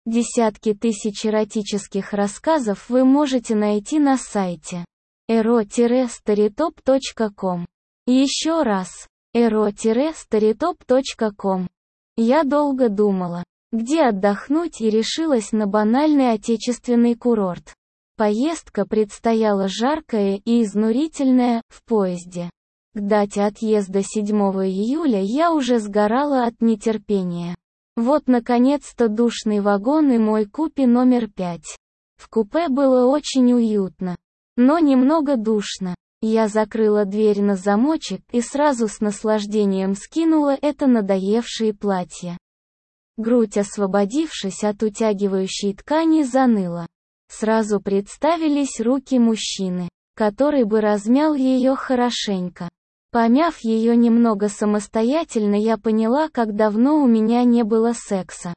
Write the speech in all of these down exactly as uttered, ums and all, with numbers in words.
Десятки тысяч эротических рассказов вы можете найти на сайте эро старитоп точка ком. Еще раз, эро старитоп точка ком. Я долго думала, где отдохнуть, и решилась на банальный отечественный курорт. Поездка предстояла жаркая и изнурительная, в поезде. К дате отъезда седьмого июля я уже сгорала от нетерпения. Вот наконец-то душный вагон и мой купе номер пять. В купе было очень уютно, но немного душно. Я закрыла дверь на замочек и сразу с наслаждением скинула это надоевшее платье. Грудь, освободившись от утягивающей ткани, заныла. Сразу представились руки мужчины, который бы размял ее хорошенько. Помяв ее немного самостоятельно, я поняла, как давно у меня не было секса.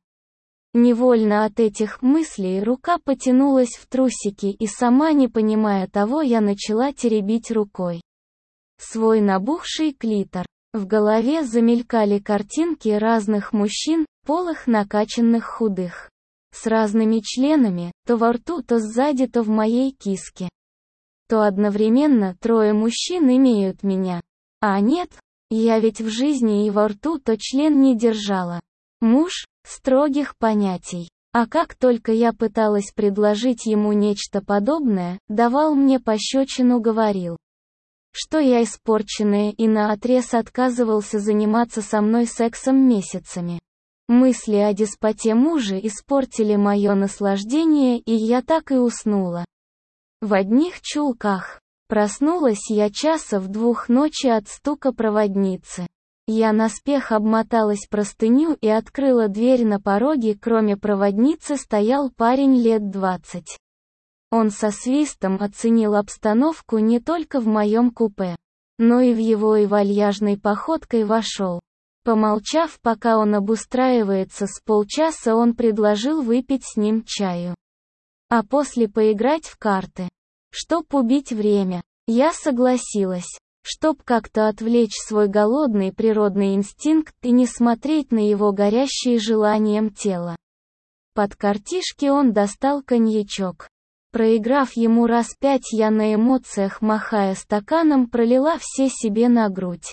Невольно от этих мыслей рука потянулась в трусики, и сама не понимая того, я начала теребить рукой свой набухший клитор. В голове замелькали картинки разных мужчин, полых, накачанных, худых, с разными членами, то во рту, то сзади, то в моей киске. То одновременно трое мужчин имеют меня. А нет, я ведь в жизни и во рту то член не держала. Муж — строгих понятий. А как только я пыталась предложить ему нечто подобное, давал мне пощечину, говорил, что я испорченная, и наотрез отказывался заниматься со мной сексом месяцами. Мысли о деспоте мужа испортили мое наслаждение, и я так и уснула. В одних чулках. Проснулась я часа в двух ночи от стука проводницы. Я наспех обмоталась простыню и открыла дверь. На пороге, кроме проводницы, стоял парень лет двадцать. Он со свистом оценил обстановку не только в моем купе, но и в его, и вальяжной походкой вошел. Помолчав, пока он обустраивается с полчаса, он предложил выпить с ним чаю, а после поиграть в карты. Чтоб убить время, я согласилась, чтоб как-то отвлечь свой голодный природный инстинкт и не смотреть на его горящее желанием тело. Под картишки он достал коньячок. Проиграв ему раз пять, я на эмоциях, махая стаканом, пролила все себе на грудь.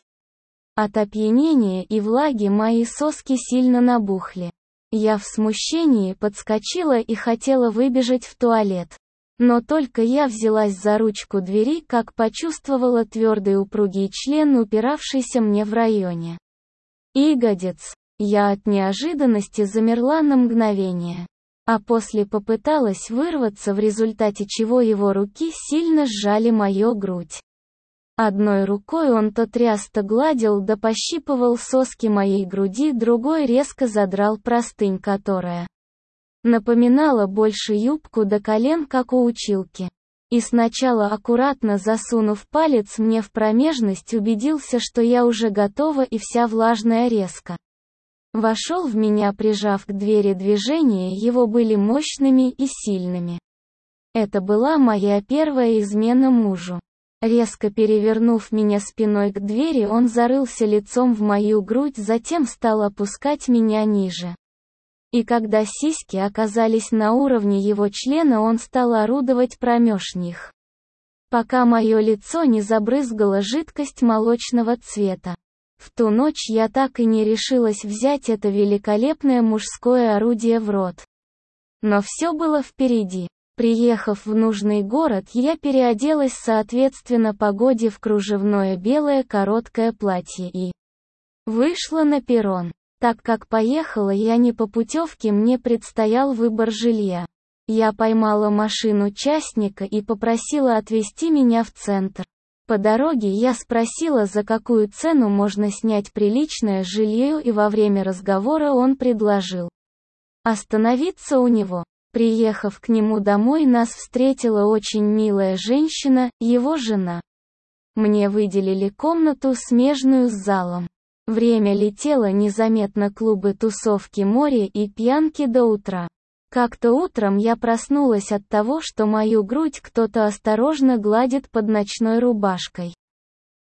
От опьянения и влаги мои соски сильно набухли. Я в смущении подскочила и хотела выбежать в туалет. Но только я взялась за ручку двери, как почувствовала твердый упругий член, упиравшийся мне в районе ягодиц. Я от неожиданности замерла на мгновение, а после попыталась вырваться, в результате чего его руки сильно сжали мою грудь. Одной рукой он то тряс, то гладил, да пощипывал соски моей груди, другой резко задрал простынь, которая напоминала больше юбку до колен, как у училки. И сначала, аккуратно засунув палец мне в промежность, убедился, что я уже готова, и вся влажная резко вошел в меня, прижав к двери. Движения его были мощными и сильными. Это была моя первая измена мужу. Резко перевернув меня спиной к двери, он зарылся лицом в мою грудь, затем стал опускать меня ниже. И когда сиськи оказались на уровне его члена, он стал орудовать промеж них, пока мое лицо не забрызгала жидкость молочного цвета. В ту ночь я так и не решилась взять это великолепное мужское орудие в рот. Но все было впереди. Приехав в нужный город, я переоделась соответственно погоде в кружевное белое короткое платье и вышла на перрон. Так как поехала я не по путевке, мне предстоял выбор жилья. Я поймала машину частника и попросила отвезти меня в центр. По дороге я спросила, за какую цену можно снять приличное жилье, и во время разговора он предложил остановиться у него. Приехав к нему домой, нас встретила очень милая женщина, его жена. Мне выделили комнату, смежную с залом. Время летело незаметно, клубы, тусовки, море и пьянки до утра. Как-то утром я проснулась от того, что мою грудь кто-то осторожно гладит под ночной рубашкой.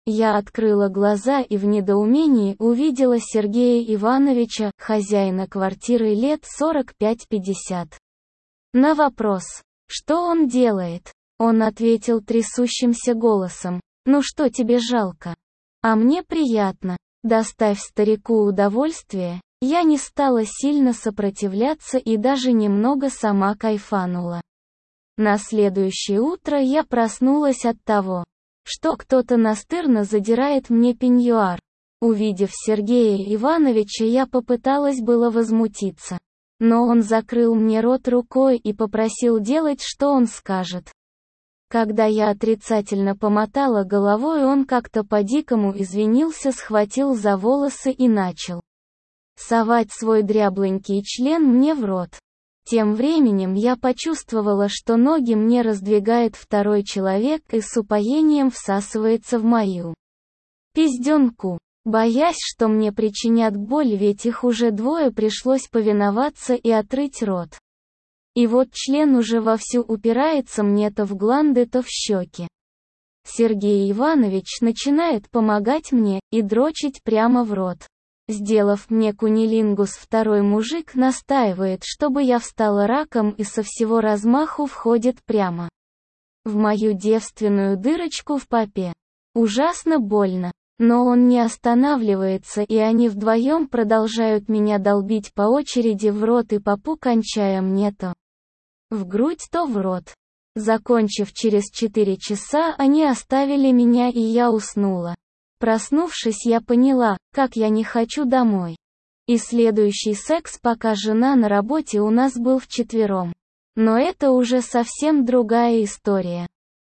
Я открыла глаза и в недоумении увидела Сергея Ивановича, хозяина квартиры лет сорок пять-пятьдесят. На вопрос, что он делает, он ответил трясущимся голосом: «Ну что тебе жалко? А мне приятно. Доставь старику удовольствие». Я не стала сильно сопротивляться и даже немного сама кайфанула. На следующее утро я проснулась от того, что кто-то настырно задирает мне пеньюар. Увидев Сергея Ивановича, я попыталась было возмутиться. Но он закрыл мне рот рукой и попросил делать, что он скажет. Когда я отрицательно помотала головой, он как-то по-дикому извинился, схватил за волосы и начал совать свой дрябленький член мне в рот. Тем временем я почувствовала, что ноги мне раздвигает второй человек и с упоением всасывается в мою пизденку. Боясь, что мне причинят боль, ведь их уже двое, пришлось повиноваться и отрыть рот. И вот член уже вовсю упирается мне то в гланды, то в щеки. Сергей Иванович начинает помогать мне и дрочить прямо в рот. Сделав мне кунилингус, второй мужик настаивает, чтобы я встала раком, и со всего размаху входит прямо в мою девственную дырочку в попе. Ужасно больно. Но он не останавливается, и они вдвоем продолжают меня долбить по очереди в рот и попу, кончая мне то в грудь, то в рот. Закончив через четыре часа, они оставили меня, и я уснула. Проснувшись, я поняла, как я не хочу домой. И следующий секс, пока жена на работе, у нас был вчетвером. Но это уже совсем другая история.